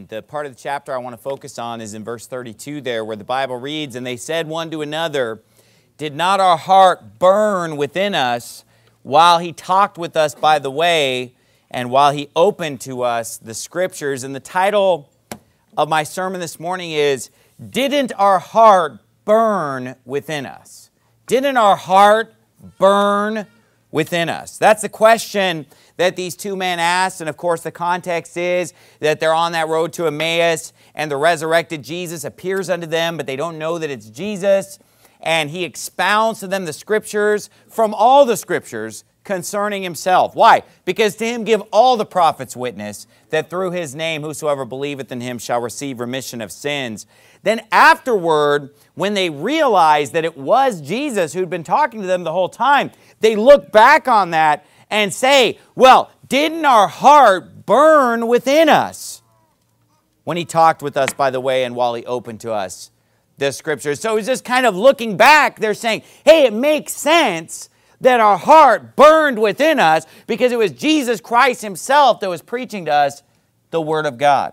The part of the chapter I want to focus on is in verse 32 there, where the Bible reads, "And they said one to another, 'Did not our heart burn within us while he talked with us by the way, and while he opened to us the Scriptures?'" And the title of my sermon this morning is, "Didn't our heart burn within us?" Didn't our heart burn within us? That's the question that these two men asked. And of course, the context is that they're on that road to Emmaus, and the resurrected Jesus appears unto them, but they don't know that it's Jesus. And he expounds to them the Scriptures from all the Scriptures concerning himself. Why? Because to him give all the prophets witness that through his name whosoever believeth in him shall receive remission of sins. Then afterward, when they realized that it was Jesus who'd been talking to them the whole time, they look back on that and say, well, didn't our heart burn within us when he talked with us by the way and while he opened to us the Scriptures? So it's just kind of looking back. They're saying, hey, it makes sense that our heart burned within us because it was Jesus Christ himself that was preaching to us the Word of God.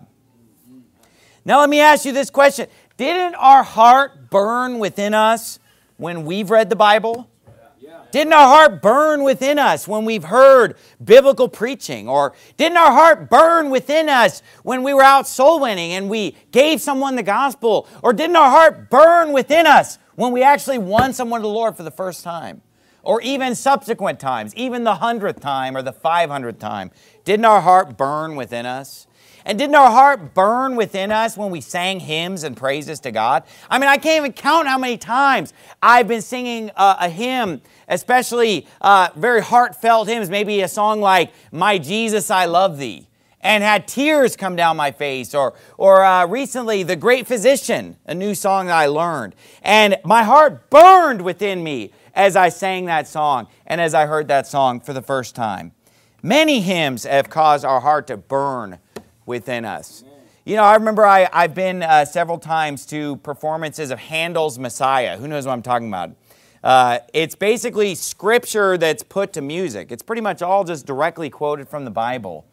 Now let me ask you this question. Didn't our heart burn within us when we've read the Bible? Didn't our heart burn within us when we've heard biblical preaching? Or didn't our heart burn within us when we were out soul winning and we gave someone the gospel? Or didn't our heart burn within us when we actually won someone to the Lord for the first time? Or even subsequent times, even the 100th time or the 500th time. Didn't our heart burn within us? And didn't our heart burn within us when we sang hymns and praises to God? I mean, I can't even count how many times I've been singing a hymn, especially very heartfelt hymns, maybe a song like, "My Jesus, I Love Thee," and had tears come down my face. Or recently, "The Great Physician," a new song that I learned. And my heart burned within me as I sang that song and as I heard that song for the first time. Many hymns have caused our heart to burn within us. You know, I remember I've been several times to performances of Handel's Messiah. Who knows what I'm talking about? It's basically Scripture that's put to music. It's pretty much all just directly quoted from the Bible.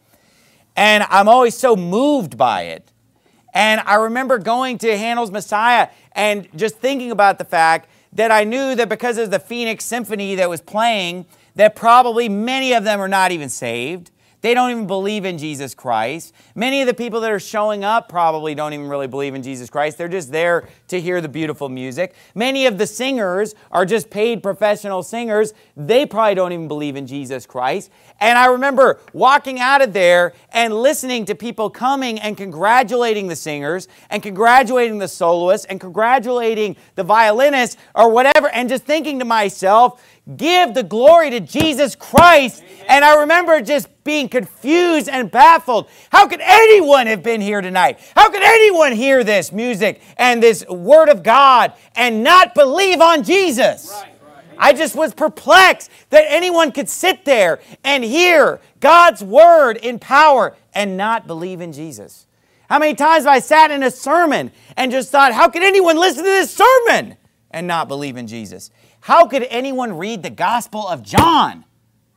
And I'm always so moved by it. And I remember going to Handel's Messiah and just thinking about the fact that I knew that because of the Phoenix Symphony that was playing, that probably many of them are not even saved. They don't even believe in Jesus Christ. Many of the people that are showing up probably don't even really believe in Jesus Christ. They're just there to hear the beautiful music. Many of the singers are just paid professional singers. They probably don't even believe in Jesus Christ. And I remember walking out of there and listening to people coming and congratulating the singers and congratulating the soloists and congratulating the violinists or whatever, and just thinking to myself, give the glory to Jesus Christ. Amen. And I remember just being confused and baffled. How could anyone have been here tonight? How could anyone hear this music and this Word of God and not believe on Jesus? Right. I just was perplexed that anyone could sit there and hear God's Word in power and not believe in Jesus. How many times have I sat in a sermon and just thought, how could anyone listen to this sermon and not believe in Jesus? How could anyone read the Gospel of John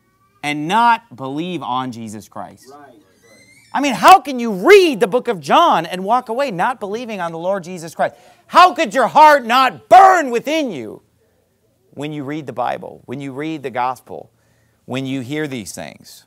and not believe on Jesus Christ? Right. I mean, how can you read the book of John and walk away not believing on the Lord Jesus Christ? How could your heart not burn within you when you read the Bible, when you read the Gospel, when you hear these things?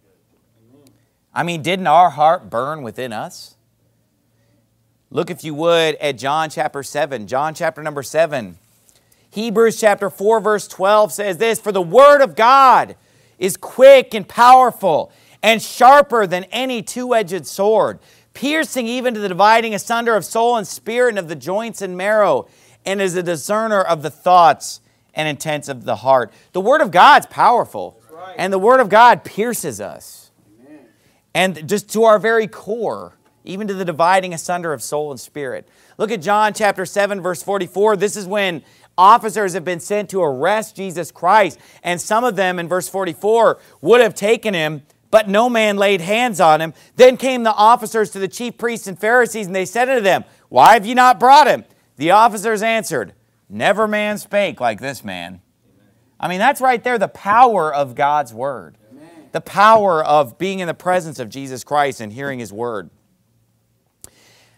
I mean, didn't our heart burn within us? Look, if you would, at John chapter 7. John chapter number 7. Hebrews chapter 4 verse 12 says this, "For the Word of God is quick and powerful and sharper than any two-edged sword, piercing even to the dividing asunder of soul and spirit and of the joints and marrow, and is a discerner of the thoughts and intents of the heart." The Word of God's powerful, and the Word of God pierces us. Amen. And just to our very core, even to the dividing asunder of soul and spirit. Look at John chapter 7 verse 44. This is when officers have been sent to arrest Jesus Christ. And some of them, in verse 44, would have taken him, but no man laid hands on him. Then came the officers to the chief priests and Pharisees, and they said unto them, "Why have ye not brought him?" The officers answered, "Never man spake like this man." I mean, that's right there, the power of God's Word. Amen. The power of being in the presence of Jesus Christ and hearing His Word.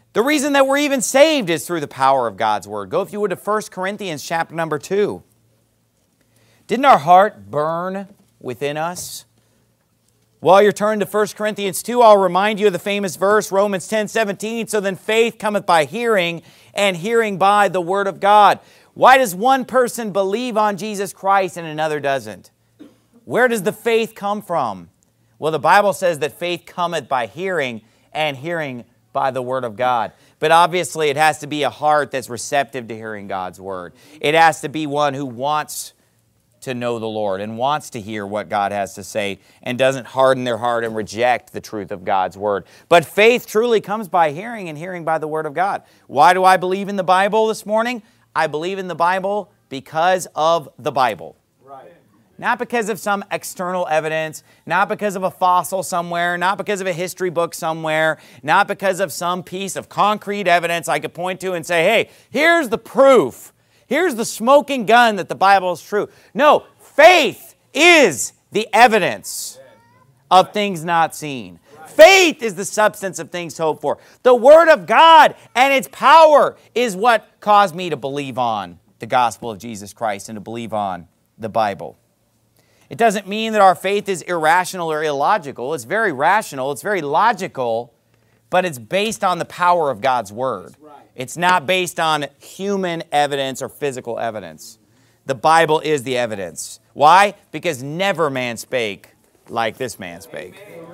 The reason that we're even saved is through the power of God's Word. Go, if you would, to 1 Corinthians chapter number 2. Didn't our heart burn within us? While you're turning to 1 Corinthians 2, I'll remind you of the famous verse, Romans 10:17. So then faith cometh by hearing, and hearing by the Word of God. Why does one person believe on Jesus Christ and another doesn't? Where does the faith come from? Well, the Bible says that faith cometh by hearing, and hearing by the Word of God. But obviously it has to be a heart that's receptive to hearing God's Word. It has to be one who wants to know the Lord and wants to hear what God has to say and doesn't harden their heart and reject the truth of God's Word. But faith truly comes by hearing, and hearing by the Word of God. Why do I believe in the Bible this morning? I believe in the Bible because of the Bible. Right. Not because of some external evidence, not because of a fossil somewhere, not because of a history book somewhere, not because of some piece of concrete evidence I could point to and say, hey, here's the proof. Here's the smoking gun that the Bible is true. No, faith is the evidence of things not seen. Faith is the substance of things hoped for. The Word of God and its power is what caused me to believe on the gospel of Jesus Christ and to believe on the Bible. It doesn't mean that our faith is irrational or illogical. It's very rational, it's very logical, but it's based on the power of God's Word. It's not based on human evidence or physical evidence. The Bible is the evidence. Why? Because never man spake like this man spake.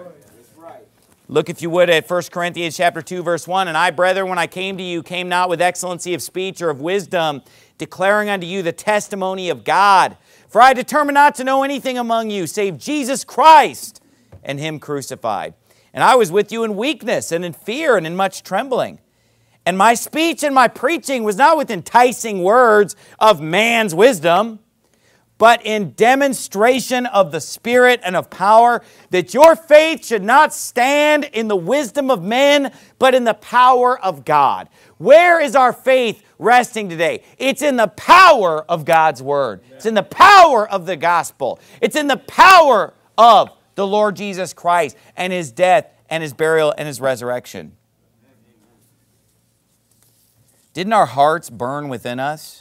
Look, if you would, at 1 Corinthians chapter 2, verse 1. And I, brethren, when I came to you, came not with excellency of speech or of wisdom, declaring unto you the testimony of God. For I determined not to know anything among you, save Jesus Christ and Him crucified. And I was with you in weakness and in fear and in much trembling. And my speech and my preaching was not with enticing words of man's wisdom, but in demonstration of the Spirit and of power, that your faith should not stand in the wisdom of men, but in the power of God. Where is our faith resting today? It's in the power of God's Word. It's in the power of the gospel. It's in the power of the Lord Jesus Christ and His death and His burial and His resurrection. Didn't our hearts burn within us?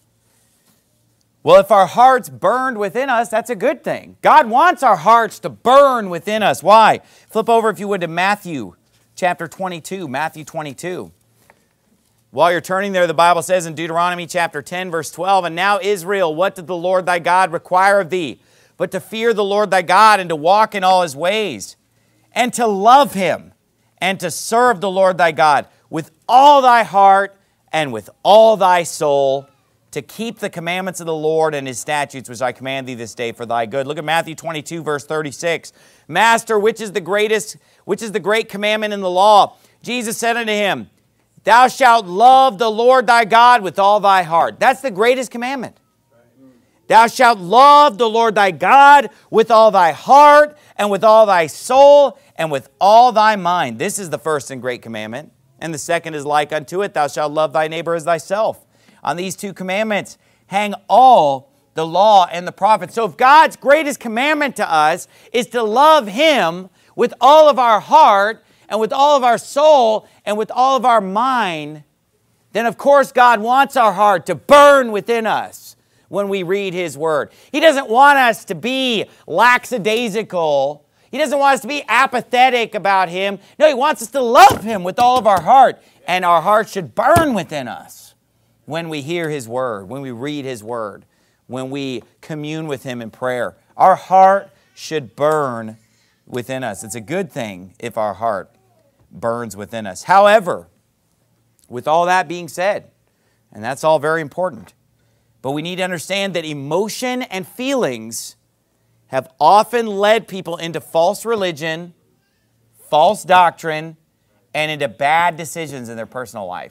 Well, if our hearts burned within us, that's a good thing. God wants our hearts to burn within us. Why? Flip over, if you would, to Matthew chapter 22. Matthew 22. While you're turning there, the Bible says in Deuteronomy chapter 10, verse 12, And now, Israel, what did the Lord thy God require of thee? But to fear the Lord thy God, and to walk in all His ways, and to love Him, and to serve the Lord thy God with all thy heart and with all thy soul, to keep the commandments of the Lord and His statutes, which I command thee this day for thy good. Look at Matthew 22, verse 36. Master, which is the great commandment in the law? Jesus said unto him, Thou shalt love the Lord thy God with all thy heart. That's the greatest commandment. Thou shalt love the Lord thy God with all thy heart and with all thy soul and with all thy mind. This is the first and great commandment. And the second is like unto it, Thou shalt love thy neighbor as thyself. On these two commandments hang all the law and the prophets. So if God's greatest commandment to us is to love Him with all of our heart and with all of our soul and with all of our mind, then of course God wants our heart to burn within us when we read His Word. He doesn't want us to be lackadaisical. He doesn't want us to be apathetic about Him. No, He wants us to love Him with all of our heart. And our heart should burn within us when we hear His Word, when we read His Word, when we commune with Him in prayer. Our heart should burn within us. It's a good thing if our heart burns within us. However, with all that being said, and that's all very important, but we need to understand that emotion and feelings have often led people into false religion, false doctrine, and into bad decisions in their personal life.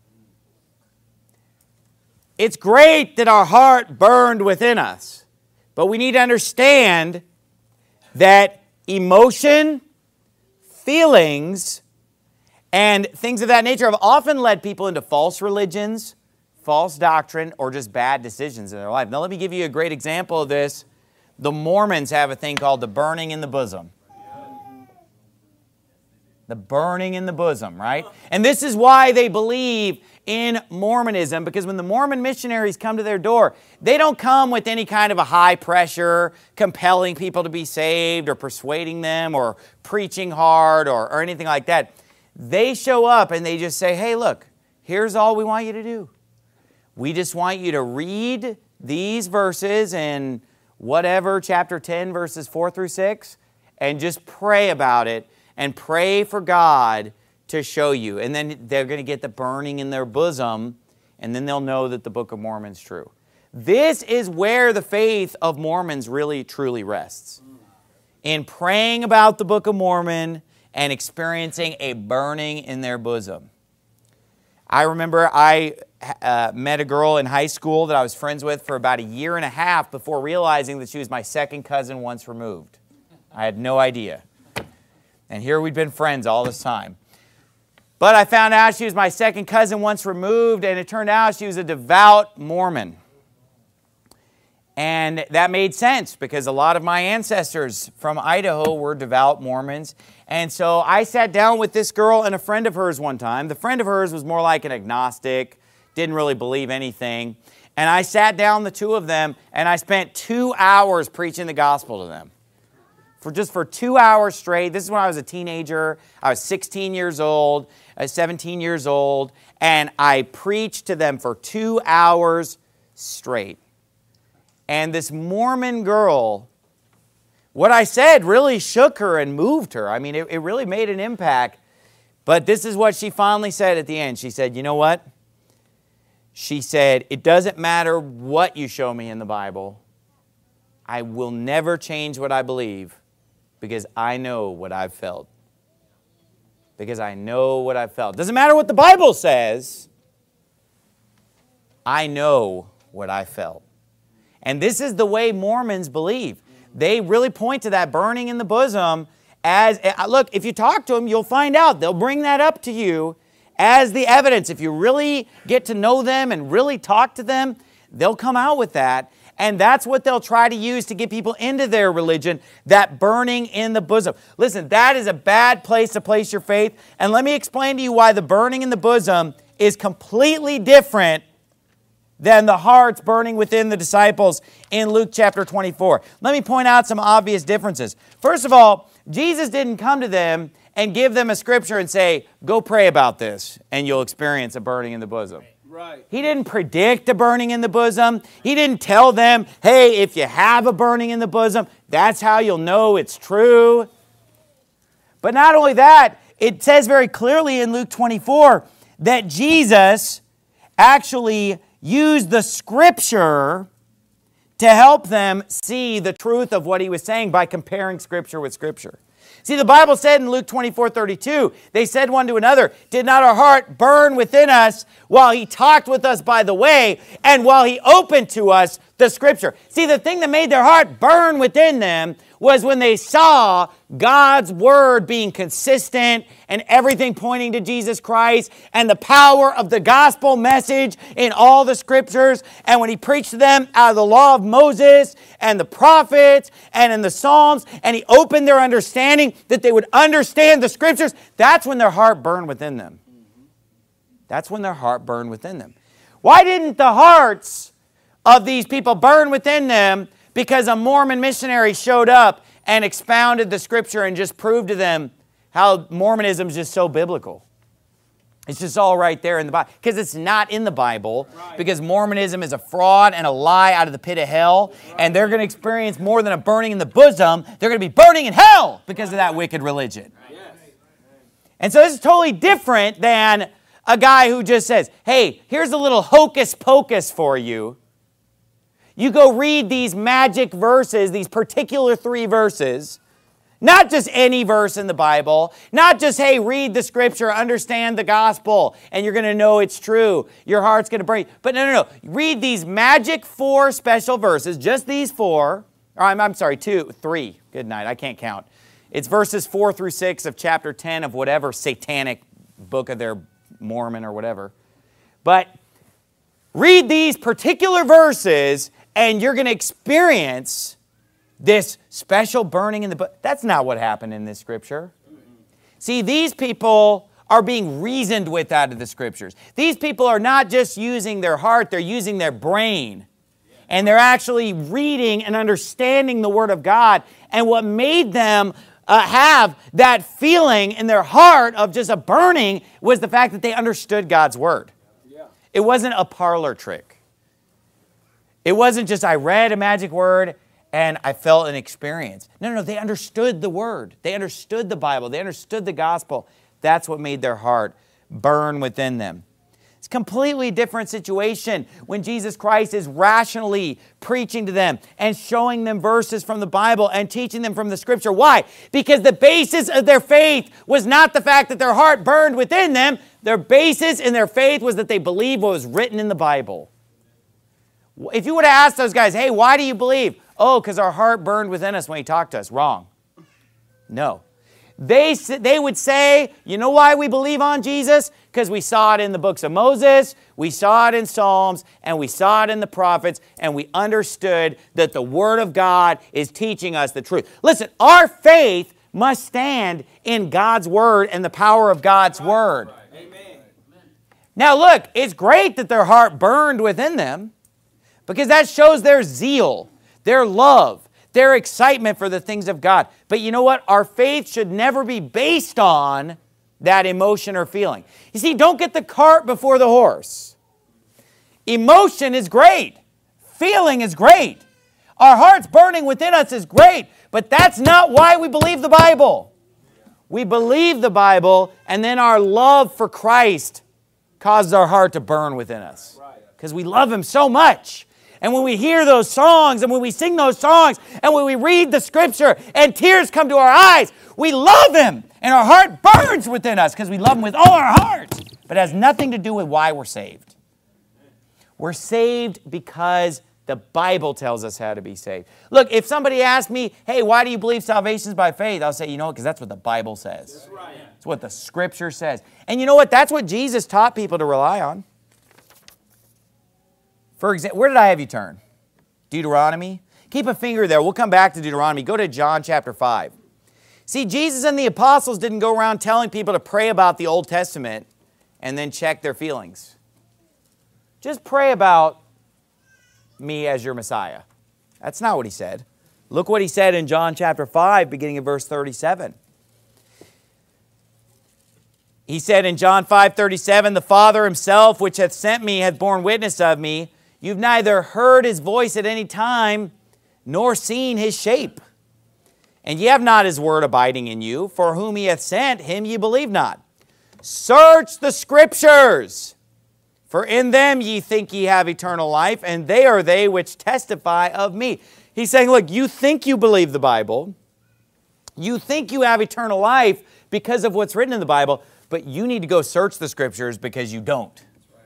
It's great that our heart burned within us, but we need to understand that emotion, feelings, and things of that nature have often led people into false religions, false doctrine, or just bad decisions in their life. Now let me give you a great example of this. The Mormons have a thing called the burning in the bosom. The burning in the bosom, right? And this is why they believe in Mormonism, because when the Mormon missionaries come to their door, they don't come with any kind of a high pressure, compelling people to be saved or persuading them or preaching hard or anything like that. They show up and they just say, hey, look, here's all we want you to do. We just want you to read these verses in whatever, chapter 10, verses 4 through 6, and just pray about it and pray for God to show you. And then they're going to get the burning in their bosom, and then they'll know that the Book of Mormon's true. This is where the faith of Mormons really, truly rests. In praying about the Book of Mormon and experiencing a burning in their bosom. I remember I met a girl in high school that I was friends with for about a year and a half before realizing that she was my second cousin once removed. I had no idea. And here we'd been friends all this time. But I found out she was my second cousin once removed, and it turned out she was a devout Mormon. And that made sense because a lot of my ancestors from Idaho were devout Mormons. And so I sat down with this girl and a friend of hers one time. The friend of hers was more like an agnostic, didn't really believe anything. And I sat down the two of them, and I spent 2 hours preaching the gospel to them. For 2 hours straight. This is when I was a teenager. I was 16 years old, 17 years old, and I preached to them for 2 hours straight. And this Mormon girl, what I said really shook her and moved her. I mean, it really made an impact. But this is what she finally said at the end. She said, you know what? She said, it doesn't matter what you show me in the Bible. I will never change what I believe. Because I know what I've felt. Because I know what I've felt. Doesn't matter what the Bible says. I know what I felt. And this is the way Mormons believe. They really point to that burning in the bosom as, look, if you talk to them, you'll find out. They'll bring that up to you as the evidence. If you really get to know them and really talk to them, they'll come out with that. And that's what they'll try to use to get people into their religion, that burning in the bosom. Listen, that is a bad place to place your faith. And let me explain to you why the burning in the bosom is completely different than the hearts burning within the disciples in Luke chapter 24. Let me point out some obvious differences. First of all, Jesus didn't come to them and give them a scripture and say, go pray about this, and you'll experience a burning in the bosom. Right. He didn't predict a burning in the bosom. He didn't tell them, hey, if you have a burning in the bosom, that's how you'll know it's true. But not only that, it says very clearly in Luke 24 that Jesus actually used the scripture to help them see the truth of what he was saying by comparing scripture with scripture. See, the Bible said in Luke 24:32, they said one to another, did not our heart burn within us while he talked with us by the way and while he opened to us the scripture? See, the thing that made their heart burn within them was when they saw God's word being consistent and everything pointing to Jesus Christ and the power of the gospel message in all the scriptures. And when he preached to them out of the law of Moses and the prophets and in the Psalms, and he opened their understanding that they would understand the scriptures, that's when their heart burned within them. That's when their heart burned within them. Why didn't the hearts of these people burn within them? Because a Mormon missionary showed up and expounded the scripture and just proved to them how Mormonism is just so biblical. It's just all right there in the Bible. Because it's not in the Bible. Right. Because Mormonism is a fraud and a lie out of the pit of hell. Right. And they're going to experience more than a burning in the bosom. They're going to be burning in hell because of that wicked religion. Right. Yes. And so this is totally different than a guy who just says, hey, here's a little hocus pocus for you. You go read these magic verses, these particular 3 verses, not just any verse in the Bible, not just, hey, read the scripture, understand the gospel, and you're going to know it's true. Your heart's going to burn. But no. Read these magic 4 special verses, just these 4. Or I'm sorry, 3. Good night, I can't count. It's verses 4 through 6 of chapter 10 of whatever satanic book of their Mormon or whatever. But read these particular verses and you're going to experience this special burning in the book. That's not what happened in this scripture. See, these people are being reasoned with out of the Scriptures. These people are not just using their heart, they're using their brain. And they're actually reading and understanding the Word of God. And what made them have that feeling in their heart of just a burning was the fact that they understood God's Word. It wasn't a parlor trick. It wasn't just I read a magic word and I felt an experience. No, they understood the Word. They understood the Bible. They understood the gospel. That's what made their heart burn within them. It's a completely different situation when Jesus Christ is rationally preaching to them and showing them verses from the Bible and teaching them from the Scripture. Why? Because the basis of their faith was not the fact that their heart burned within them. Their basis in their faith was that they believed what was written in the Bible. If you would have asked those guys, hey, why do you believe? Oh, because our heart burned within us when He talked to us. Wrong. No. They would say, you know why we believe on Jesus? Because we saw it in the books of Moses, we saw it in Psalms, and we saw it in the prophets, and we understood that the Word of God is teaching us the truth. Listen, our faith must stand in God's Word and the power of God's Word. Amen. Now look, it's great that their heart burned within them, because that shows their zeal, their love, their excitement for the things of God. But you know what? Our faith should never be based on that emotion or feeling. You see, don't get the cart before the horse. Emotion is great. Feeling is great. Our hearts burning within us is great. But that's not why we believe the Bible. We believe the Bible, and then our love for Christ causes our heart to burn within us. Because we love Him so much. And when we hear those songs, and when we sing those songs, and when we read the Scripture, and tears come to our eyes, we love Him, and our heart burns within us because we love Him with all our heart. But it has nothing to do with why we're saved. We're saved because the Bible tells us how to be saved. Look, if somebody asked me, hey, why do you believe salvation is by faith? I'll say, you know what, because that's what the Bible says. That's right. It's what the Scripture says. And you know what? That's what Jesus taught people to rely on. For example, where did I have you turn? Deuteronomy? Keep a finger there. We'll come back to Deuteronomy. Go to John chapter 5. See, Jesus and the apostles didn't go around telling people to pray about the Old Testament and then check their feelings. Just pray about me as your Messiah. That's not what He said. Look what He said in John chapter 5, beginning of verse 37. He said in John 5:37, the Father Himself, which hath sent me, hath borne witness of me. You've neither heard His voice at any time, nor seen His shape. And ye have not His word abiding in you, for whom He hath sent, Him ye believe not. Search the Scriptures, for in them ye think ye have eternal life, and they are they which testify of me. He's saying, look, you think you believe the Bible. You think you have eternal life because of what's written in the Bible, but you need to go search the Scriptures because you don't.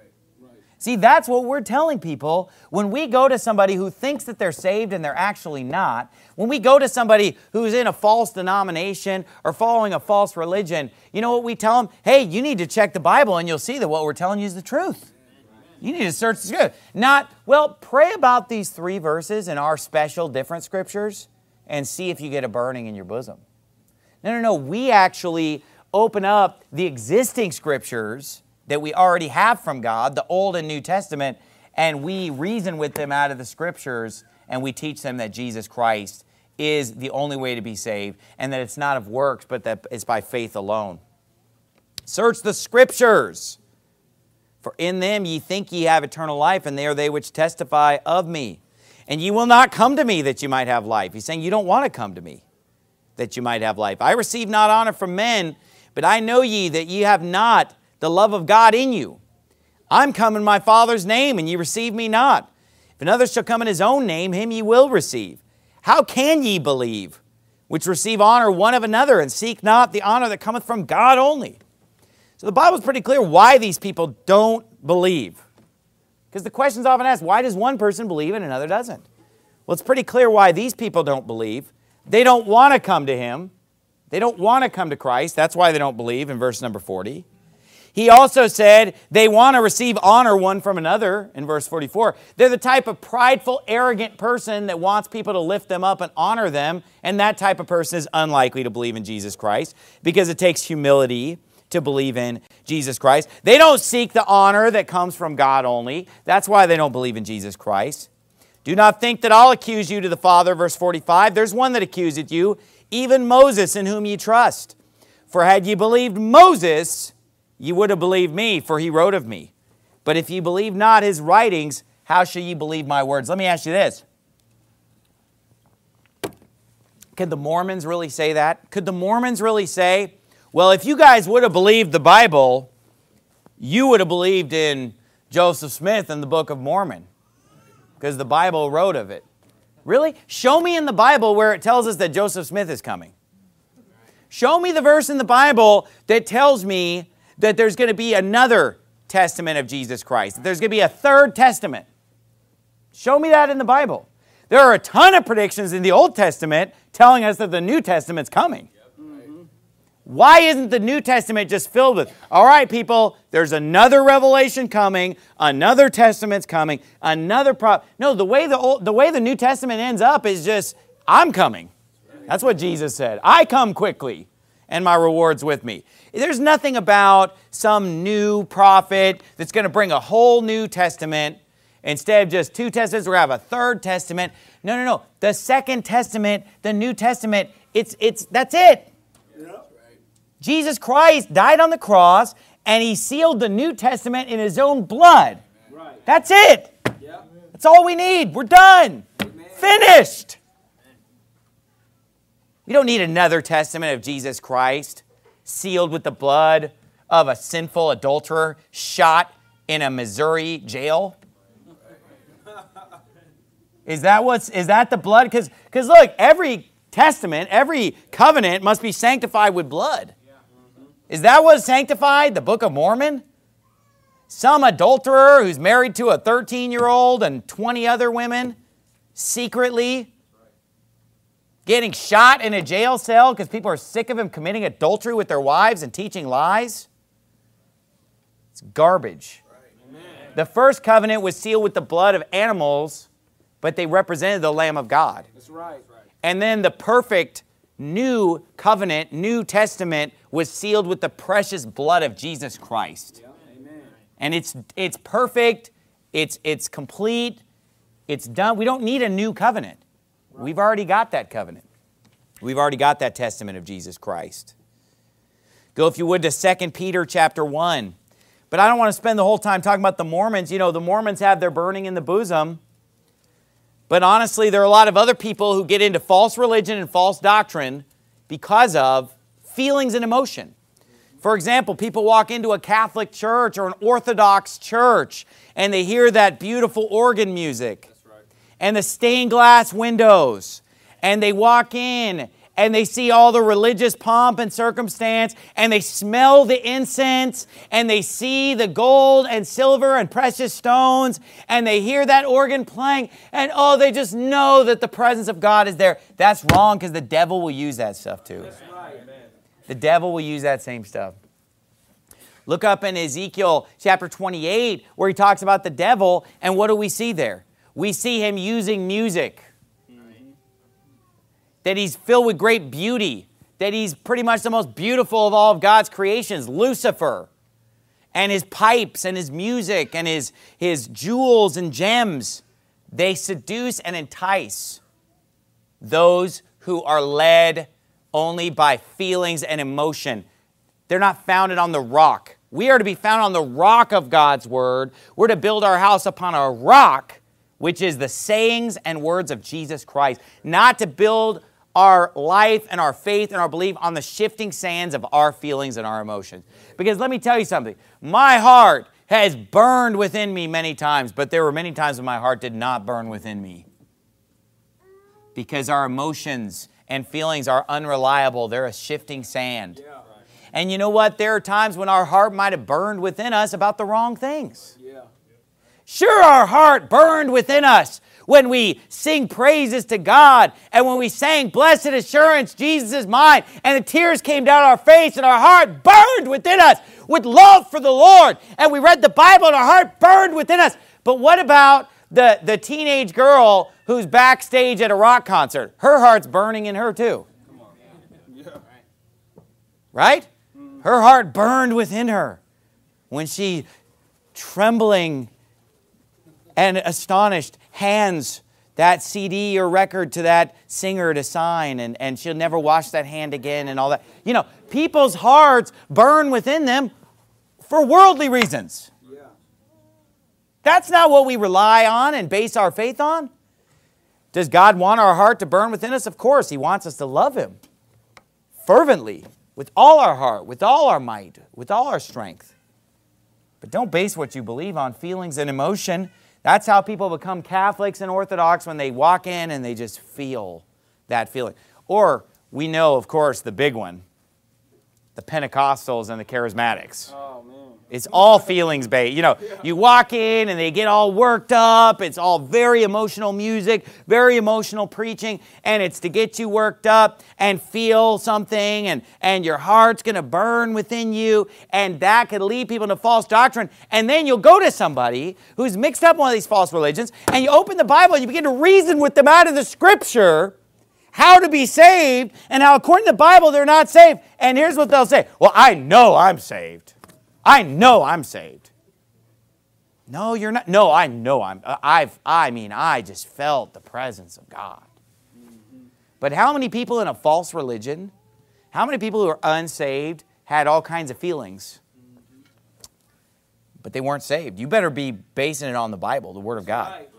See, that's what we're telling people when we go to somebody who thinks that they're saved and they're actually not. When we go to somebody who's in a false denomination or following a false religion, you know what we tell them? Hey, you need to check the Bible and you'll see that what we're telling you is the truth. You need to search the Scripture. Not, well, pray about these 3 verses in our special different Scriptures and see if you get a burning in your bosom. No. We actually open up the existing Scriptures that we already have from God, the Old and New Testament, and we reason with them out of the Scriptures, and we teach them that Jesus Christ is the only way to be saved, and that it's not of works, but that it's by faith alone. Search the Scriptures, for in them ye think ye have eternal life, and they are they which testify of me. And ye will not come to me that you might have life. He's saying you don't want to come to me that you might have life. I receive not honor from men, but I know ye that ye have not the love of God in you. I'm come in my Father's name, and ye receive me not. If another shall come in his own name, him ye will receive. How can ye believe, which receive honor one of another, and seek not the honor that cometh from God only? So the Bible's pretty clear why these people don't believe. Because the question's often asked, why does one person believe and another doesn't? Well, it's pretty clear why these people don't believe. They don't want to come to Him. They don't want to come to Christ. That's why they don't believe in verse number 40. He also said they want to receive honor one from another in verse 44. They're the type of prideful, arrogant person that wants people to lift them up and honor them, and that type of person is unlikely to believe in Jesus Christ because it takes humility to believe in Jesus Christ. They don't seek the honor that comes from God only. That's why they don't believe in Jesus Christ. Do not think that I'll accuse you to the Father, verse 45. There's one that accuseth you, even Moses, in whom ye trust. For had ye believed Moses, ye would have believed me, for he wrote of me. But if ye believe not his writings, how shall ye believe my words? Let me ask you this. Could the Mormons really say that? Could the Mormons really say, well, if you guys would have believed the Bible, you would have believed in Joseph Smith and the Book of Mormon, because the Bible wrote of it. Really? Show me in the Bible where it tells us that Joseph Smith is coming. Show me the verse in the Bible that tells me that there's going to be another testament of Jesus Christ, that there's going to be a third testament. Show me that in the Bible. There are a ton of predictions in the Old Testament telling us that the New Testament's coming. Why isn't the New Testament just filled with, all right, people, there's another revelation coming, another testament's coming, another No, the way the New Testament ends up is just, I'm coming. That's what Jesus said. I come quickly, and my reward's with me. There's nothing about some new prophet that's going to bring a whole New Testament. Instead of just two testaments, we're going to have a third testament. No. The Second Testament, the New Testament, that's it. Jesus Christ died on the cross, and he sealed the New Testament in his own blood. Right. That's it. Yep. That's all we need. We're done. Amen. Finished. We don't need another testament of Jesus Christ sealed with the blood of a sinful adulterer shot in a Missouri jail. Is that the blood? Because look, every testament, every covenant must be sanctified with blood. Is that what sanctified the Book of Mormon? Some adulterer who's married to a 13-year-old and 20 other women secretly getting shot in a jail cell because people are sick of him committing adultery with their wives and teaching lies? It's garbage. Right. The first covenant was sealed with the blood of animals, but they represented the Lamb of God. That's right. And then the perfect New Covenant, New Testament was sealed with the precious blood of Jesus Christ. Yeah. Amen. And it's perfect, it's complete, it's done. We don't need a new covenant. Right. We've already got that covenant. We've already got that testament of Jesus Christ. Go, if you would, to 2 Peter chapter 1. But I don't want to spend the whole time talking about the Mormons. You know, the Mormons have their burning in the bosom. But honestly, there are a lot of other people who get into false religion and false doctrine because of feelings and emotion. For example, people walk into a Catholic church or an Orthodox church and they hear that beautiful organ music and the stained glass windows, and they walk in and they see all the religious pomp and circumstance, and they smell the incense, and they see the gold and silver and precious stones, and they hear that organ playing, and oh, they just know that the presence of God is there. That's wrong, because the devil will use that stuff too. That's right. The devil will use that same stuff. Look up in Ezekiel chapter 28, where he talks about the devil, and what do we see there? We see him using music. That he's filled with great beauty, that he's pretty much the most beautiful of all of God's creations, Lucifer, and his pipes and his music and his jewels and gems, they seduce and entice those who are led only by feelings and emotion. They're not founded on the rock. We are to be found on the rock of God's word. We're to build our house upon a rock, which is the sayings and words of Jesus Christ, not to build our life and our faith and our belief on the shifting sands of our feelings and our emotions. Because let me tell you something. My heart has burned within me many times, but there were many times when my heart did not burn within me. Because our emotions and feelings are unreliable. They're a shifting sand. Yeah. And you know what? There are times when our heart might have burned within us about the wrong things. Yeah. Sure, our heart burned within us when we sing praises to God and when we sang blessed assurance, Jesus is mine, and the tears came down our face and our heart burned within us with love for the Lord. And we read the Bible and our heart burned within us. But what about the teenage girl who's backstage at a rock concert? Her heart's burning in her too. Right? Her heart burned within her when she, trembling and astonished, hands that CD or record to that singer to sign, and she'll never wash that hand again and all that. You know, people's hearts burn within them for worldly reasons. Yeah. That's not what we rely on and base our faith on. Does God want our heart to burn within us? Of course, He wants us to love Him fervently, with all our heart, with all our might, with all our strength. But don't base what you believe on feelings and emotion. That's how people become Catholics and Orthodox, when they walk in and they just feel that feeling. Or we know, of course, the big one, the Pentecostals and the Charismatics. Oh, man. It's all feelings-based. You know, you walk in and they get all worked up. It's all very emotional music, very emotional preaching, and it's to get you worked up and feel something, and your heart's going to burn within you, and that could lead people into false doctrine. And then you'll go to somebody who's mixed up in one of these false religions, and you open the Bible and you begin to reason with them out of the Scripture how to be saved, and how according to the Bible they're not saved. And here's what they'll say: well, I know I'm saved. I know I'm saved. No, you're not. No, I know I just felt the presence of God. Mm-hmm. But how many people in a false religion, how many people who are unsaved had all kinds of feelings, but they weren't saved? You better be basing it on the Bible, the Word of God. Right.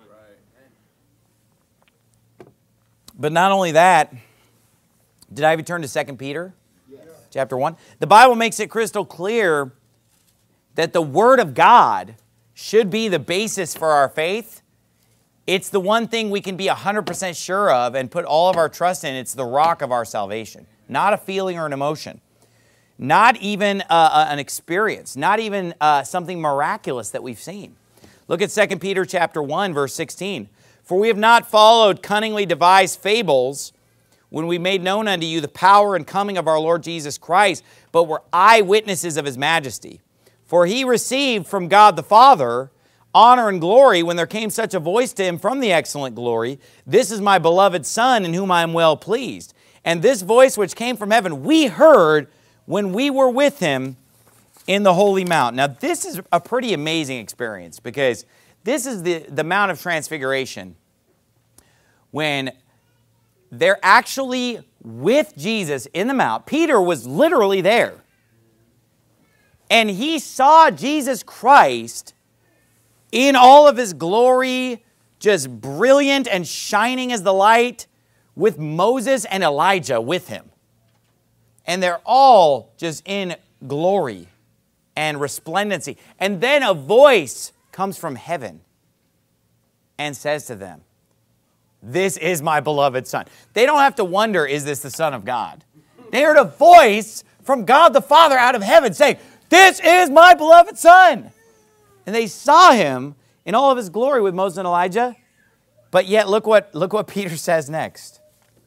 But not only that, did I have you turn to 2 Peter? Yes. Chapter 1? The Bible makes it crystal clear that the Word of God should be the basis for our faith. It's the one thing we can be 100% sure of and put all of our trust in. It's the rock of our salvation. Not a feeling or an emotion. Not even an experience. Not even something miraculous that we've seen. Look at 2 Peter chapter 1, verse 16. For we have not followed cunningly devised fables when we made known unto you the power and coming of our Lord Jesus Christ, but were eyewitnesses of His majesty. For He received from God the Father honor and glory when there came such a voice to Him from the excellent glory, This is my beloved Son, in whom I am well pleased. And this voice which came from heaven we heard when we were with Him in the holy mount. Now this is a pretty amazing experience, because this is the Mount of Transfiguration, when they're actually with Jesus in the mount. Peter was literally there. And he saw Jesus Christ in all of His glory, just brilliant and shining as the light, with Moses and Elijah with Him. And they're all just in glory and resplendency. And then a voice comes from heaven and says to them, This is my beloved Son. They don't have to wonder, is this the Son of God? They heard a voice from God the Father out of heaven saying, This is my beloved Son. And they saw Him in all of His glory with Moses and Elijah. But yet, look what Peter says next.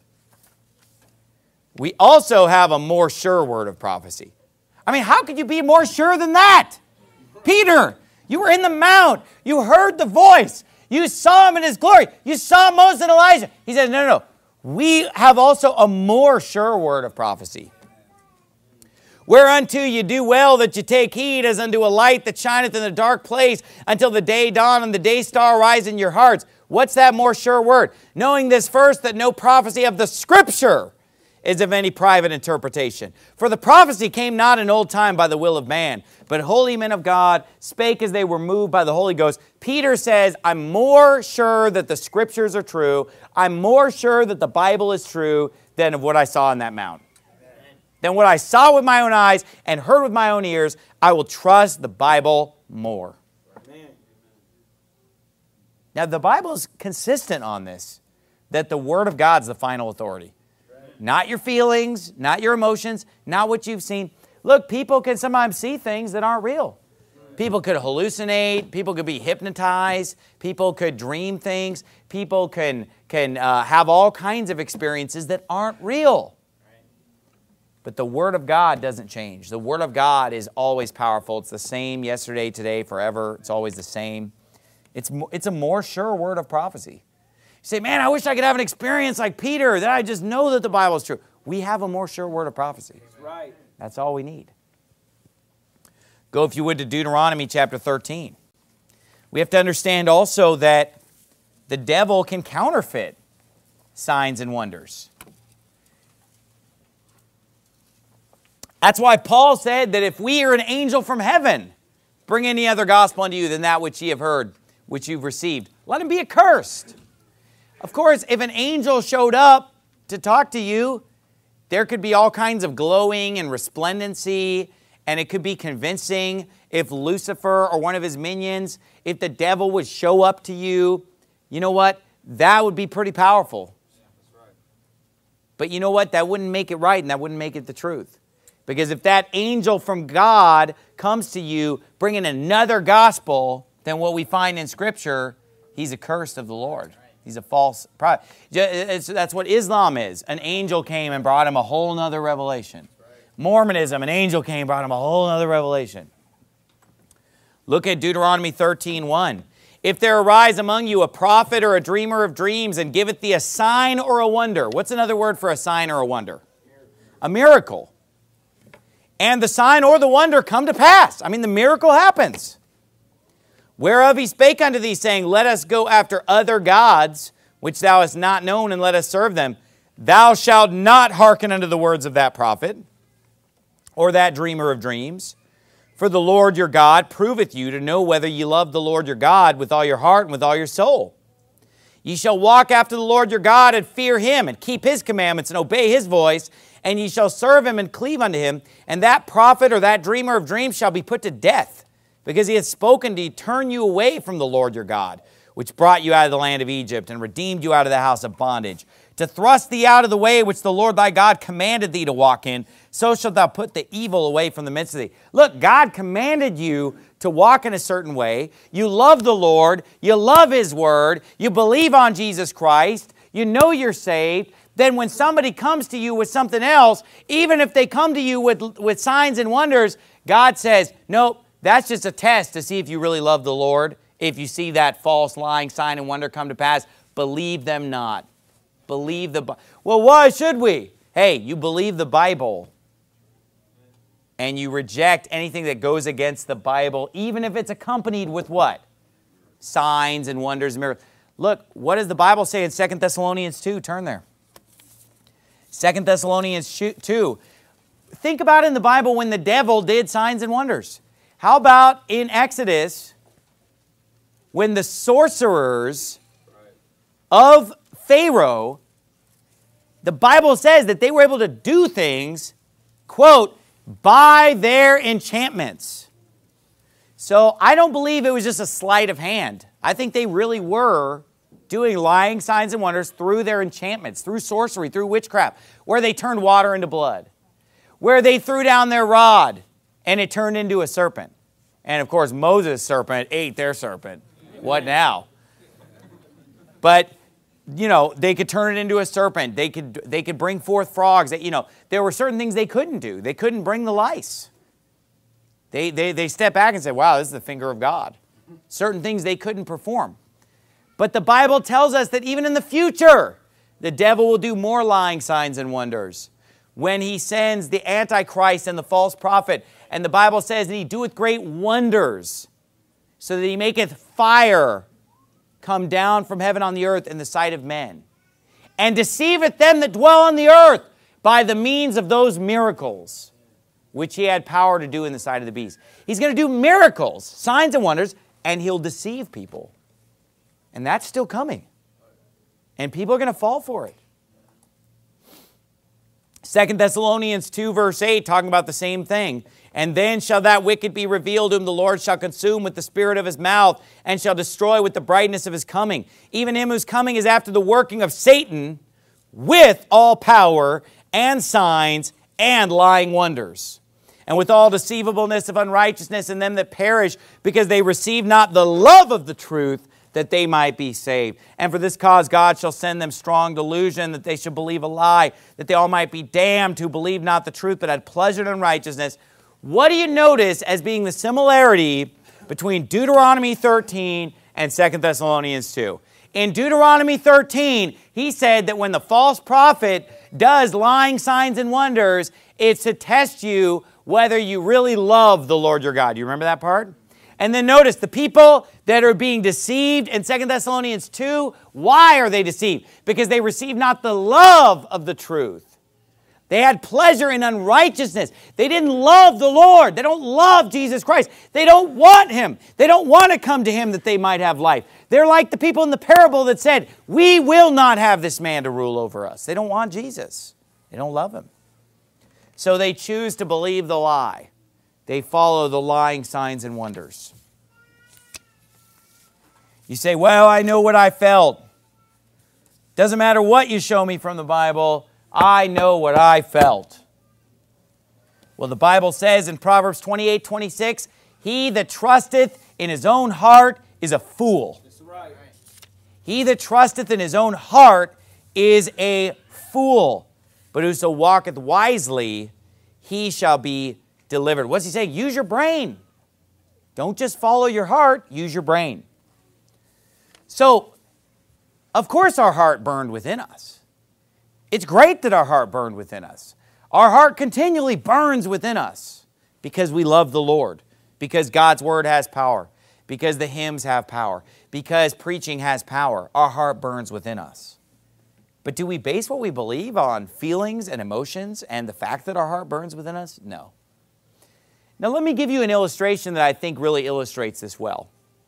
We also have a more sure word of prophecy. I mean, how could you be more sure than that? Peter, you were in the mount. You heard the voice. You saw Him in His glory. You saw Moses and Elijah. He says, no. We have also a more sure word of prophecy. Whereunto you do well that you take heed, as unto a light that shineth in a dark place, until the day dawn and the day star rise in your hearts. What's that more sure word? Knowing this first, that no prophecy of the Scripture is of any private interpretation. For the prophecy came not in old time by the will of man, but holy men of God spake as they were moved by the Holy Ghost. Peter says, I'm more sure that the Scriptures are true. I'm more sure that the Bible is true than of what I saw on that mount. Than what I saw with my own eyes and heard with my own ears, I will trust the Bible more. Amen. Now, the Bible is consistent on this, that the Word of God is the final authority. Not your feelings, not your emotions, not what you've seen. Look, people can sometimes see things that aren't real. People could hallucinate. People could be hypnotized. People could dream things. People can have all kinds of experiences that aren't real. But the Word of God doesn't change. The Word of God is always powerful. It's the same yesterday, today, forever. It's always the same. It's a more sure word of prophecy. You say, man, I wish I could have an experience like Peter, that I just know that the Bible is true. We have a more sure word of prophecy. That's right. That's all we need. Go, if you would, to Deuteronomy chapter 13. We have to understand also that the devil can counterfeit signs and wonders. That's why Paul said that if we are an angel from heaven, bring any other gospel unto you than that which ye have heard, which you've received, let him be accursed. Of course, if an angel showed up to talk to you, there could be all kinds of glowing and resplendency, and it could be convincing. If Lucifer or one of his minions, if the devil would show up to you, you know what? That would be pretty powerful. Yeah, that's right. But you know what? That wouldn't make it right, and that wouldn't make it the truth. Because if that angel from God comes to you bringing another gospel than what we find in Scripture, he's accursed of the Lord. He's a false prophet. That's what Islam is. An angel came and brought him a whole other revelation. Mormonism, an angel came and brought him a whole other revelation. Look at Deuteronomy 13:1. If there arise among you a prophet or a dreamer of dreams and giveth thee a sign or a wonder. What's another word for a sign or a wonder? A miracle. And the sign or the wonder come to pass. I mean, the miracle happens. Whereof he spake unto thee, saying, let us go after other gods, which thou hast not known, and let us serve them. Thou shalt not hearken unto the words of that prophet, or that dreamer of dreams. For the Lord your God proveth you to know whether ye love the Lord your God with all your heart and with all your soul. Ye shall walk after the Lord your God and fear him, and keep his commandments and obey his voice, and ye shall serve him and cleave unto him. And that prophet or that dreamer of dreams shall be put to death, because he hath spoken to turn you away from the Lord your God, which brought you out of the land of Egypt and redeemed you out of the house of bondage, to thrust thee out of the way which the Lord thy God commanded thee to walk in. So shalt thou put the evil away from the midst of thee. Look, God commanded you to walk in a certain way. You love the Lord. You love his word. You believe on Jesus Christ. You know you're saved. Then when somebody comes to you with something else, even if they come to you with signs and wonders, God says, nope, that's just a test to see if you really love the Lord. If you see that false lying sign and wonder come to pass, believe them not. Believe the Bible. Well, why should we? Hey, you believe the Bible and you reject anything that goes against the Bible, even if it's accompanied with what? Signs and wonders and miracles. Look, what does the Bible say in 2 Thessalonians 2? Turn there. 2 Thessalonians 2. Think about in the Bible when the devil did signs and wonders. How about in Exodus when the sorcerers of Pharaoh, the Bible says that they were able to do things, quote, by their enchantments. So I don't believe it was just a sleight of hand. I think they really were doing lying signs and wonders through their enchantments, through sorcery, through witchcraft, where they turned water into blood, where they threw down their rod and it turned into a serpent. And of course, Moses' serpent ate their serpent. What now? But, you know, they could turn it into a serpent. They could bring forth frogs. You know, there were certain things they couldn't do. They couldn't bring the lice. They stepped back and said, wow, this is the finger of God. Certain things they couldn't perform. But the Bible tells us that even in the future, the devil will do more lying signs and wonders when he sends the Antichrist and the false prophet. And the Bible says that he doeth great wonders, so that he maketh fire come down from heaven on the earth in the sight of men, and deceiveth them that dwell on the earth by the means of those miracles which he had power to do in the sight of the beast. He's going to do miracles, signs and wonders, and he'll deceive people. And that's still coming. And people are going to fall for it. 2 Thessalonians 2 verse 8, talking about the same thing. And then shall that wicked be revealed, whom the Lord shall consume with the spirit of his mouth, and shall destroy with the brightness of his coming. Even him whose coming is after the working of Satan, with all power and signs and lying wonders, and with all deceivableness of unrighteousness in them that perish, because they receive not the love of the truth, that they might be saved. And for this cause God shall send them strong delusion, that they should believe a lie, that they all might be damned who believe not the truth, but had pleasure in unrighteousness. What do you notice as being the similarity between Deuteronomy 13 and 2 Thessalonians 2? In Deuteronomy 13, he said that when the false prophet does lying signs and wonders, it's to test you whether you really love the Lord your God. You remember that part? And then notice the people that are being deceived in 2 Thessalonians 2, why are they deceived? Because they receive not the love of the truth. They had pleasure in unrighteousness. They didn't love the Lord. They don't love Jesus Christ. They don't want Him. They don't want to come to Him that they might have life. They're like the people in the parable that said, we will not have this man to rule over us. They don't want Jesus. They don't love Him. So they choose to believe the lie. They follow the lying signs and wonders. You say, well, I know what I felt. Doesn't matter what you show me from the Bible, I know what I felt. Well, the Bible says in Proverbs 28:26, he that trusteth in his own heart is a fool. That's right. He that trusteth in his own heart is a fool. But whoso walketh wisely, he shall be delivered. What's he saying? Use your brain. Don't just follow your heart, use your brain. So, of course our heart burned within us. It's great that our heart burned within us. Our heart continually burns within us because we love the Lord, because God's Word has power, because the hymns have power, because preaching has power. Our heart burns within us. But do we base what we believe on feelings and emotions and the fact that our heart burns within us? No. Now let me give you an illustration that I think really illustrates this well.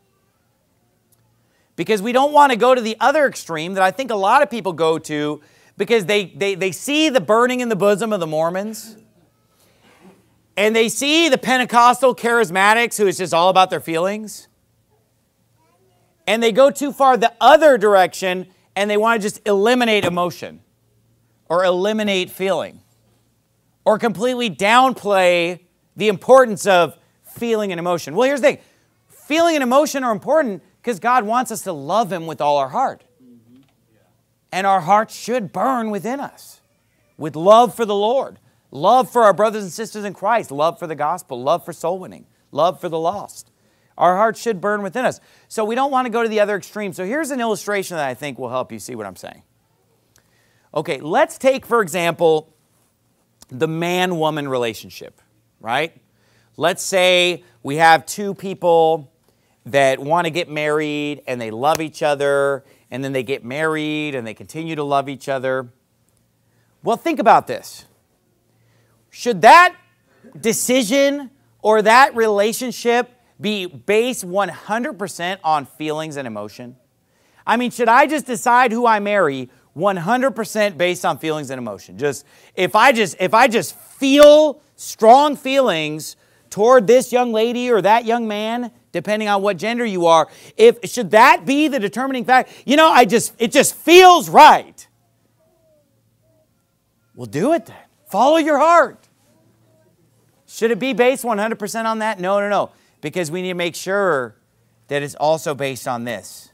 Because we don't want to go to the other extreme that I think a lot of people go to because they see the burning in the bosom of the Mormons and they see the Pentecostal charismatics who is just all about their feelings. And they go too far the other direction and they want to just eliminate emotion or eliminate feeling or completely downplay the importance of feeling and emotion. Well, here's the thing. Feeling and emotion are important because God wants us to love Him with all our heart. And our hearts should burn within us with love for the Lord, love for our brothers and sisters in Christ, love for the gospel, love for soul winning, love for the lost. Our hearts should burn within us. So we don't want to go to the other extreme. So here's an illustration that I think will help you see what I'm saying. Okay, let's take, for example, the man-woman relationship, right? Let's say we have two people that want to get married and they love each other and then they get married and they continue to love each other. Well, think about this. Should that decision or that relationship be based 100% on feelings and emotion? I mean, should I just decide who I marry 100% based on feelings and emotion? If I just feel strong feelings toward this young lady or that young man, depending on what gender you are, should that be the determining factor? You know, it just feels right. Well, do it then. Follow your heart. Should it be based 100% on that? No. Because we need to make sure that it's also based on this.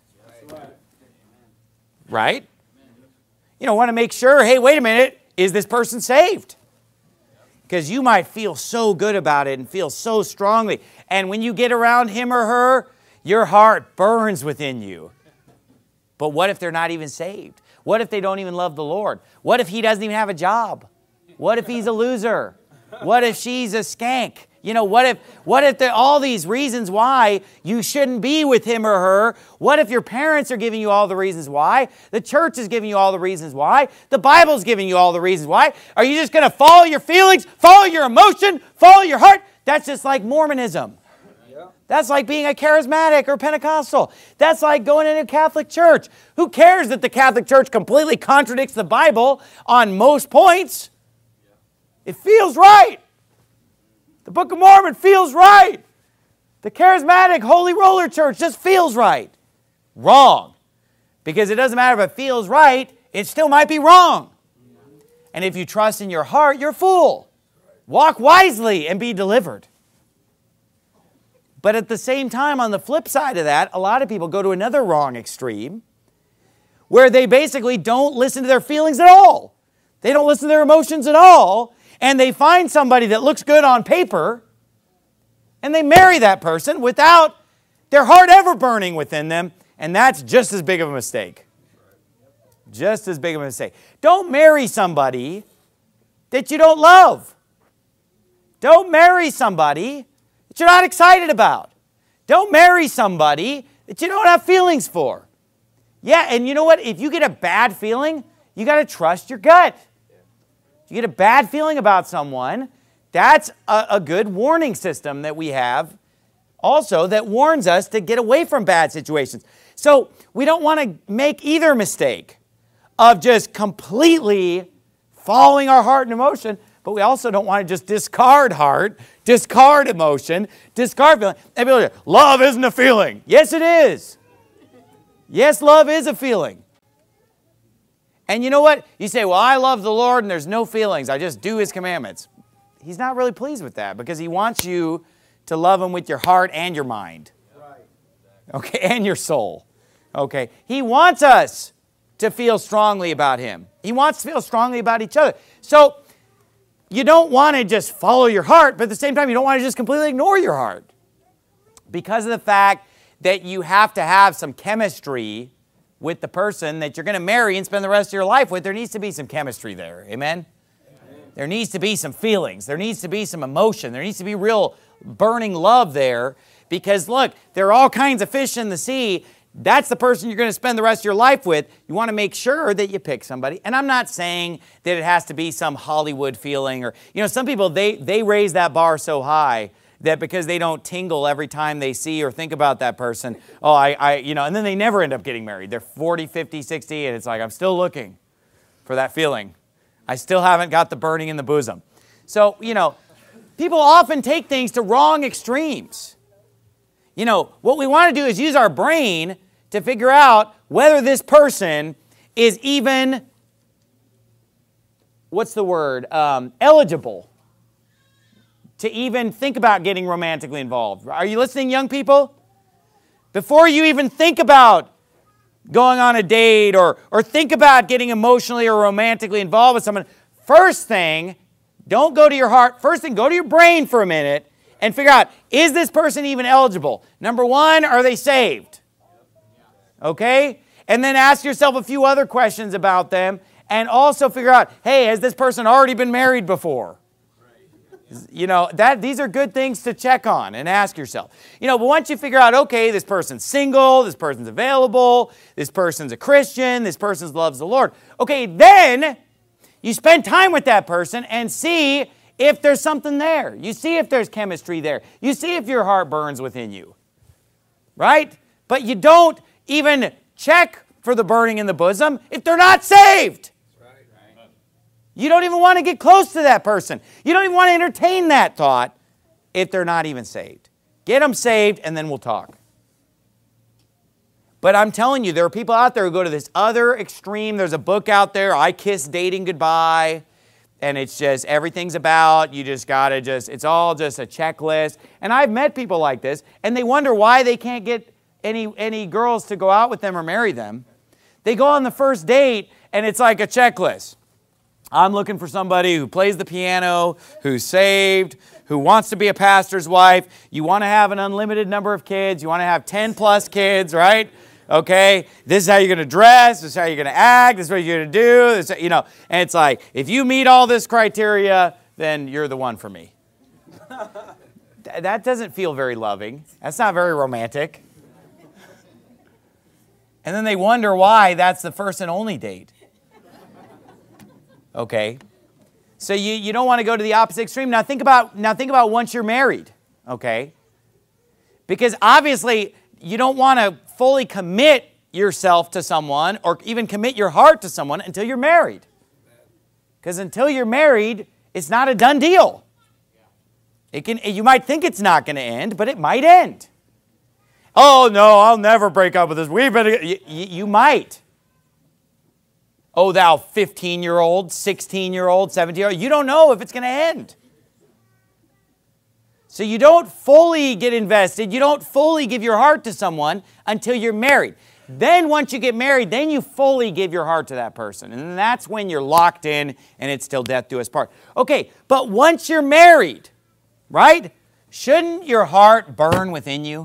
Right? You know, want to make sure, hey, wait a minute, is this person saved? Because you might feel so good about it and feel so strongly. And when you get around him or her, your heart burns within you. But what if they're not even saved? What if they don't even love the Lord? What if he doesn't even have a job? What if he's a loser? What if she's a skank? You know, what if there are all these reasons why you shouldn't be with him or her? What if your parents are giving you all the reasons why? The church is giving you all the reasons why? The Bible's giving you all the reasons why? Are you just going to follow your feelings, follow your emotion, follow your heart? That's just like Mormonism. That's like being a charismatic or Pentecostal. That's like going into a Catholic church. Who cares that the Catholic Church completely contradicts the Bible on most points? It feels right. The Book of Mormon feels right. The charismatic Holy Roller Church just feels right. Wrong. Because it doesn't matter if it feels right, it still might be wrong. And if you trust in your heart, you're a fool. Walk wisely and be delivered. But at the same time, on the flip side of that, a lot of people go to another wrong extreme where they basically don't listen to their feelings at all. They don't listen to their emotions at all, and they find somebody that looks good on paper, and they marry that person without their heart ever burning within them, and that's just as big of a mistake. Just as big of a mistake. Don't marry somebody that you don't love. Don't marry somebody that you're not excited about. Don't marry somebody that you don't have feelings for. Yeah, and you know what? If you get a bad feeling, you got to trust your gut. If you get a bad feeling about someone, that's a good warning system that we have also that warns us to get away from bad situations. So we don't want to make either mistake of just completely following our heart and emotion, but we also don't want to just discard heart, discard emotion, discard feeling. And people say, love isn't a feeling. Yes, it is. Yes, love is a feeling. And you know what? You say, well, I love the Lord and there's no feelings. I just do His commandments. He's not really pleased with that because He wants you to love Him with your heart and your mind. Okay, and your soul. Okay, He wants us to feel strongly about Him. He wants to feel strongly about each other. So you don't want to just follow your heart, but at the same time, you don't want to just completely ignore your heart. Because of the fact that you have to have some chemistry with the person that you're going to marry and spend the rest of your life with, there needs to be some chemistry there. Amen? There needs to be some feelings. There needs to be some emotion. There needs to be real burning love there. Because look, there are all kinds of fish in the sea. That's the person you're going to spend the rest of your life with. You want to make sure that you pick somebody. And I'm not saying that it has to be some Hollywood feeling or, some people, they raise that bar so high that because they don't tingle every time they see or think about that person, and then they never end up getting married. They're 40, 50, 60, and it's like, I'm still looking for that feeling. I still haven't got the burning in the bosom. So, people often take things to wrong extremes. What we want to do is use our brain to figure out whether this person is even, eligible to even think about getting romantically involved. Are you listening, young people? Before you even think about going on a date or think about getting emotionally or romantically involved with someone, first thing, don't go to your heart. First thing, go to your brain for a minute and figure out, is this person even eligible? Number one, are they saved? Okay? And then ask yourself a few other questions about them and also figure out, hey, has this person already been married before? These are good things to check on and ask yourself. But once you figure out, okay, this person's single, this person's available, this person's a Christian, this person loves the Lord. Okay, then you spend time with that person and see if there's something there. You see if there's chemistry there. You see if your heart burns within you. Right? But you don't even check for the burning in the bosom if they're not saved. You don't even want to get close to that person. You don't even want to entertain that thought if they're not even saved. Get them saved and then we'll talk. But I'm telling you, there are people out there who go to this other extreme. There's a book out there, I Kiss Dating Goodbye. And it's just, everything's about, you just got to it's all just a checklist. And I've met people like this, and they wonder why they can't get any girls to go out with them or marry them. They go on the first date, and it's like a checklist. I'm looking for somebody who plays the piano, who's saved, who wants to be a pastor's wife. You want to have an unlimited number of kids. You want to have 10 plus kids, right? Okay, this is how you're going to dress. This is how you're going to act. This is what you're going to do. This, and it's like, if you meet all this criteria, then you're the one for me. That doesn't feel very loving. That's not very romantic. And then they wonder why that's the first and only date. Okay, so you don't want to go to the opposite extreme. Now think about once you're married, okay? Because obviously you don't want to fully commit yourself to someone or even commit your heart to someone until you're married. Because until you're married, it's not a done deal. You might think it's not going to end, but it might end. Oh no, I'll never break up with this. You might. Oh, thou 15-year-old, 16-year-old, 17-year-old, you don't know if it's going to end. So you don't fully get invested, you don't fully give your heart to someone until you're married. Then once you get married, then you fully give your heart to that person. And that's when you're locked in and it's till death do us part. Okay, but once you're married, right? Shouldn't your heart burn within you?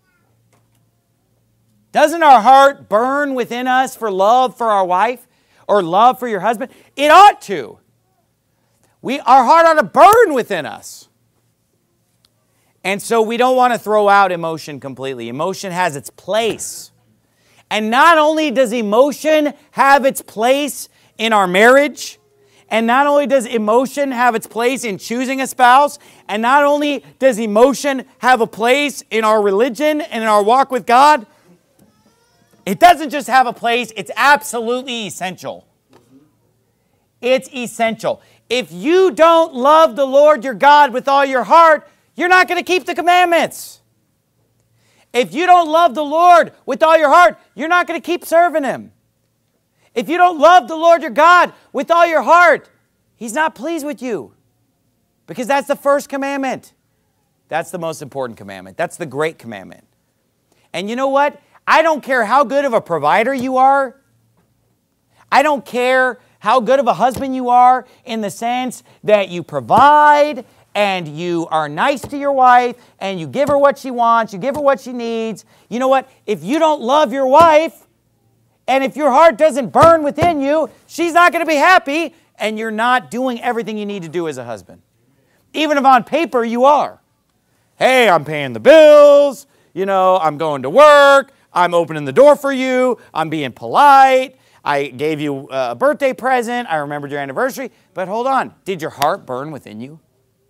Doesn't our heart burn within us for love for our wife or love for your husband? It ought to. Our heart ought to burn within us. And so we don't want to throw out emotion completely. Emotion has its place. And not only does emotion have its place in our marriage, and not only does emotion have its place in choosing a spouse, and not only does emotion have a place in our religion and in our walk with God, it doesn't just have a place, it's absolutely essential. It's essential. If you don't love the Lord your God with all your heart, you're not going to keep the commandments. If you don't love the Lord with all your heart, you're not going to keep serving Him. If you don't love the Lord your God with all your heart, He's not pleased with you. Because that's the first commandment. That's the most important commandment. That's the great commandment. And you know what? I don't care how good of a provider you are. I don't care how good of a husband you are in the sense that you provide and you are nice to your wife, and you give her what she wants, you give her what she needs. You know what? If you don't love your wife, and if your heart doesn't burn within you, she's not going to be happy, and you're not doing everything you need to do as a husband. Even if on paper you are. Hey, I'm paying the bills, I'm going to work, I'm opening the door for you, I'm being polite, I gave you a birthday present, I remembered your anniversary, but hold on, did your heart burn within you?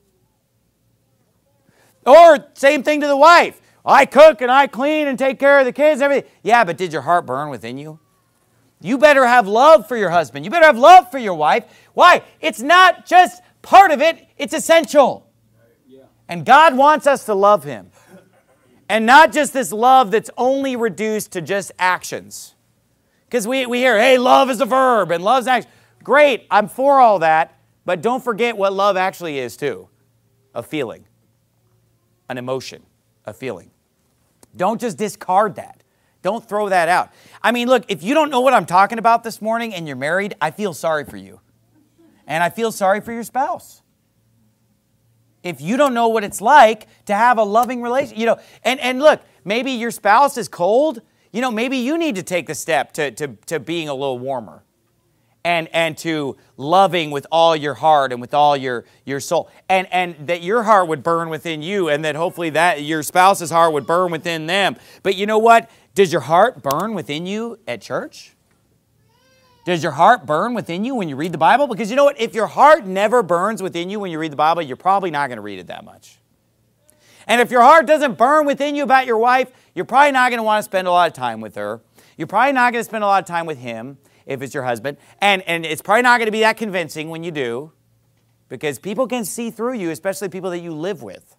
Or same thing to the wife. I cook and I clean and take care of the kids and everything. Yeah, but did your heart burn within you? You better have love for your husband. You better have love for your wife. Why? It's not just part of it, it's essential. And God wants us to love Him. And not just this love that's only reduced to just actions. Because we hear, hey, love is a verb and love's action. Great, I'm for all that. But don't forget what love actually is too. A feeling. An emotion, a feeling. Don't just discard that. Don't throw that out. I mean, look, if you don't know what I'm talking about this morning and you're married, I feel sorry for you. And I feel sorry for your spouse. If you don't know what it's like to have a loving relationship, and look, maybe your spouse is cold, maybe you need to take the step to being a little warmer. And to loving with all your heart and with all your soul. And that your heart would burn within you, and that hopefully that your spouse's heart would burn within them. But you know what? Does your heart burn within you at church? Does your heart burn within you when you read the Bible? Because you know what? If your heart never burns within you when you read the Bible, you're probably not going to read it that much. And if your heart doesn't burn within you about your wife, you're probably not going to want to spend a lot of time with her. You're probably not going to spend a lot of time with him. If it's your husband. And it's probably not going to be that convincing when you do, because people can see through you, especially people that you live with.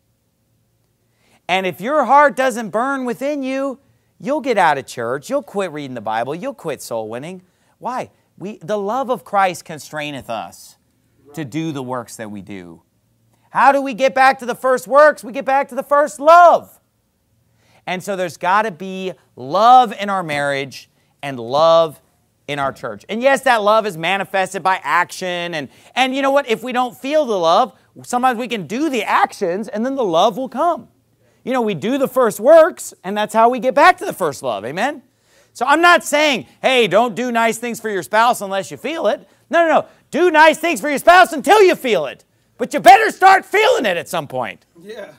And if your heart doesn't burn within you, you'll get out of church. You'll quit reading the Bible. You'll quit soul winning. Why? The love of Christ constraineth us to do the works that we do. How do we get back to the first works? We get back to the first love. And so there's got to be love in our marriage and love in our church. And yes, that love is manifested by action. And you know what? If we don't feel the love, sometimes we can do the actions and then the love will come. We do the first works and that's how we get back to the first love. Amen? So I'm not saying, hey, don't do nice things for your spouse unless you feel it. No. Do nice things for your spouse until you feel it. But you better start feeling it at some point. Yeah.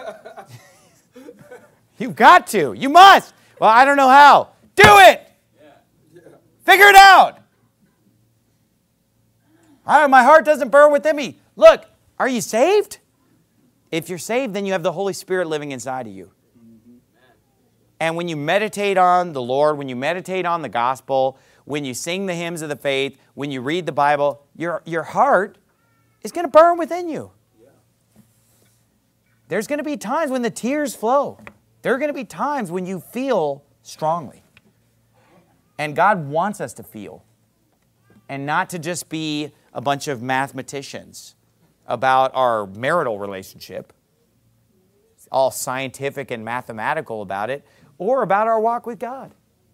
You've got to. You must. Well, I don't know how. Do it. Figure it out. My heart doesn't burn within me. Look, are you saved? If you're saved, then you have the Holy Spirit living inside of you. And when you meditate on the Lord, when you meditate on the gospel, when you sing the hymns of the faith, when you read the Bible, your heart is going to burn within you. There's going to be times when the tears flow. There are going to be times when you feel strongly. And God wants us to feel. And not to just be a bunch of mathematicians about our marital relationship. all scientific and mathematical about it, or about our walk with God.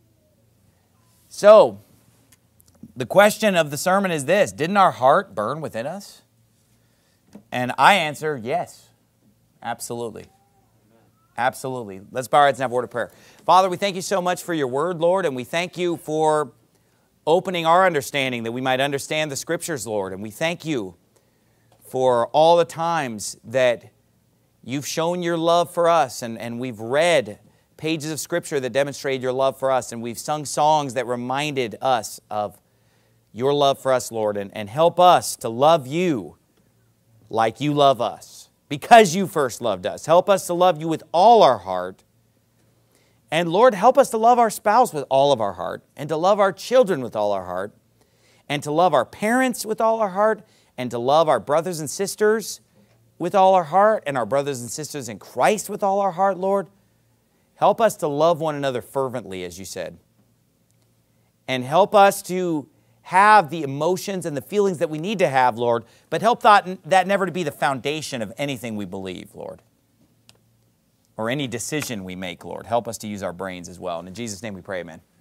So, the question of the sermon is this: didn't our heart burn within us? And I answer yes, absolutely. Absolutely. Let's bow our heads and have a word of prayer. Father, we thank you so much for your word, Lord, and we thank you for opening our understanding that we might understand the Scriptures, Lord. And we thank you for all the times that you've shown your love for us, and we've read pages of Scripture that demonstrate your love for us, and we've sung songs that reminded us of your love for us, Lord, and help us to love you like you love us, because you first loved us. Help us to love you with all our heart. And Lord, help us to love our spouse with all of our heart, and to love our children with all our heart, and to love our parents with all our heart, and to love our brothers and sisters with all our heart, and our brothers and sisters in Christ with all our heart, Lord. Help us to love one another fervently, as you said. And help us to have the emotions and the feelings that we need to have, Lord, but help that never to be the foundation of anything we believe, Lord, or any decision we make, Lord. Help us to use our brains as well. And in Jesus' name we pray, amen.